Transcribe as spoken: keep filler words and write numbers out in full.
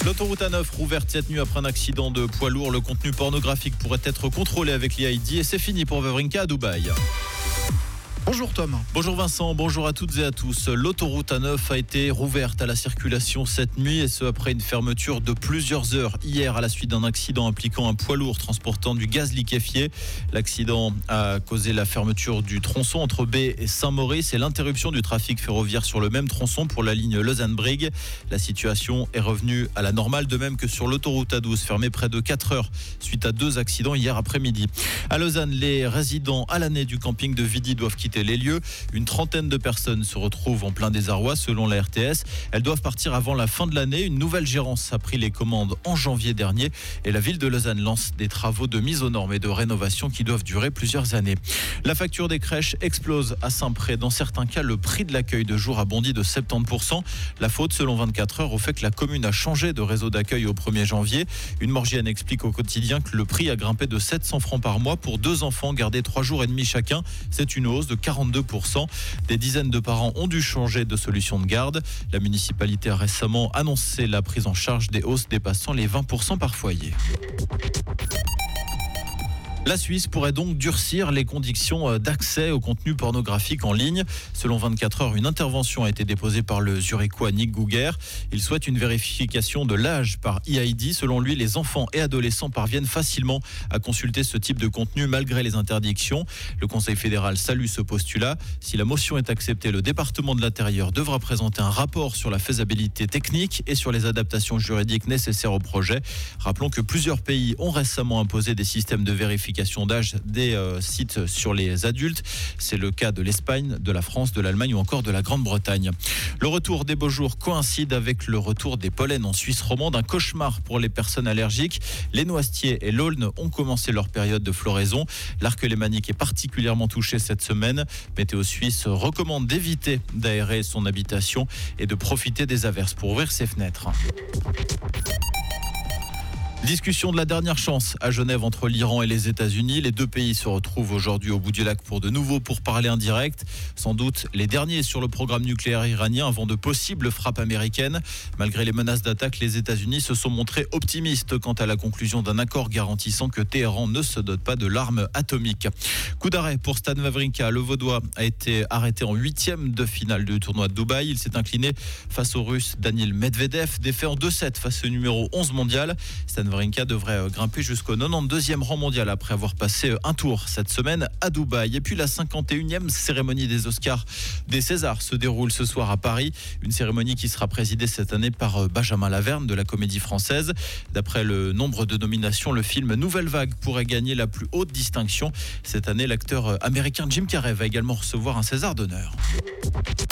L'autoroute A neuf rouverte cette nuit après un accident de poids lourd. Le contenu pornographique pourrait être contrôlé avec l'E I D et c'est fini pour Wawrinka à Dubaï. Bonjour Tom. Bonjour Vincent, bonjour à toutes et à tous. L'autoroute A neuf a été rouverte à la circulation cette nuit et ce après une fermeture de plusieurs heures hier à la suite d'un accident impliquant un poids lourd transportant du gaz liquéfié. L'accident a causé la fermeture du tronçon entre B et Saint-Maurice et l'interruption du trafic ferroviaire sur le même tronçon pour la ligne Lausanne-Brigue. La situation est revenue à la normale, de même que sur l'autoroute A douze fermée près de quatre heures suite à deux accidents hier après-midi. À Lausanne, les résidents à l'année du camping de Vidy doivent quitter les lieux. Une trentaine de personnes se retrouvent en plein désarroi selon la R T S. Elles doivent partir avant la fin de l'année. Une nouvelle gérance a pris les commandes en janvier dernier et la ville de Lausanne lance des travaux de mise aux normes et de rénovation qui doivent durer plusieurs années. La facture des crèches explose à Saint-Pré. Dans certains cas, le prix de l'accueil de jour a bondi de soixante-dix pour cent. La faute, selon vingt-quatre heures, au fait que la commune a changé de réseau d'accueil au premier janvier. Une Morgienne explique au quotidien que le prix a grimpé de sept cents francs par mois pour deux enfants gardés trois jours et demi chacun. C'est une hausse de quarante-deux pour cent. Des dizaines de parents ont dû changer de solution de garde. La municipalité a récemment annoncé la prise en charge des hausses dépassant les vingt pour cent par foyer. La Suisse pourrait donc durcir les conditions d'accès au contenu pornographique en ligne. Selon vingt-quatre heures, une intervention a été déposée par le Zurichois Nick Gouguer. Il souhaite une vérification de l'âge par E I D. Selon lui, les enfants et adolescents parviennent facilement à consulter ce type de contenu malgré les interdictions. Le Conseil fédéral salue ce postulat. Si la motion est acceptée, le département de l'Intérieur devra présenter un rapport sur la faisabilité technique et sur les adaptations juridiques nécessaires au projet. Rappelons que plusieurs pays ont récemment imposé des systèmes de vérification d'âge des euh, sites sur les adultes. C'est le cas de l'Espagne, de la France, de l'Allemagne ou encore de la Grande-Bretagne. Le retour des beaux jours coïncide avec le retour des pollens en Suisse romande, un cauchemar pour les personnes allergiques. Les noisetiers et l'aulne ont commencé leur période de floraison. L'arc lémanique est particulièrement touché cette semaine. Météo Suisse recommande d'éviter d'aérer son habitation et de profiter des averses pour ouvrir ses fenêtres. Discussion de la dernière chance à Genève entre l'Iran et les États-Unis. Les deux pays se retrouvent aujourd'hui au bout du lac pour de nouveaux pourparlers indirects. Sans doute les derniers sur le programme nucléaire iranien avant de possibles frappes américaines. Malgré les menaces d'attaque, les États-Unis se sont montrés optimistes quant à la conclusion d'un accord garantissant que Téhéran ne se dote pas de l'arme atomique. Coup d'arrêt pour Stan Wawrinka. Le Vaudois a été arrêté en huitième de finale du tournoi de Dubaï. Il s'est incliné face au Russe Daniil Medvedev, défait en deux sept face au numéro onze mondial. Stan Wawrinka devrait grimper jusqu'au quatre-vingt-douzième rang mondial après avoir passé un tour cette semaine à Dubaï. Et puis la cinquante et unième cérémonie des Oscars des Césars se déroule ce soir à Paris. Une cérémonie qui sera présidée cette année par Benjamin Laverne de la Comédie Française. D'après le nombre de nominations, le film Nouvelle Vague pourrait gagner la plus haute distinction. Cette année, l'acteur américain Jim Carrey va également recevoir un César d'honneur.